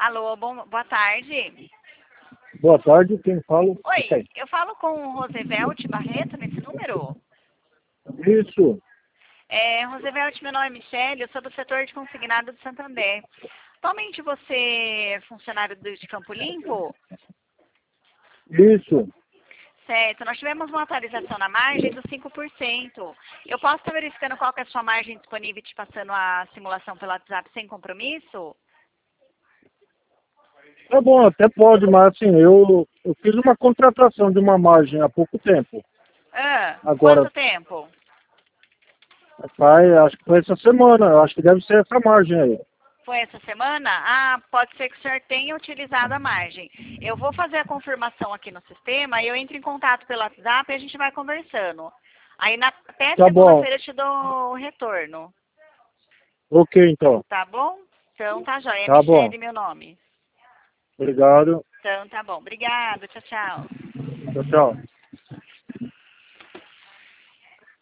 Alô, boa tarde. Boa tarde, quem fala? Oi, eu falo com o Rosevelt Barreto nesse número? Isso, Rosevelt, meu nome é Michele, eu sou do setor de consignado do Santander. Atualmente você é funcionário de Campo Limpo? isso. Certo, nós tivemos uma atualização na margem dos 5%. Eu posso estar verificando qual que é a sua margem disponível e te passando a simulação pelo WhatsApp sem compromisso? Tá bom, até pode, mas assim, eu fiz uma contratação de uma margem há pouco tempo. Quanto Agora, tempo? acho que foi essa semana, eu acho que deve ser essa margem aí. Foi essa semana? Ah, pode ser que o senhor tenha utilizado a margem. Eu vou fazer a confirmação aqui no sistema, eu entro em contato pelo WhatsApp e a gente vai conversando. Aí até Tá bom, segunda-feira eu te dou o retorno. ok então. Tá bom? Então tá jóia. É Tá bom, Michele meu nome. obrigado, Então tá bom. Obrigada. Tchau, tchau. tchau, tchau.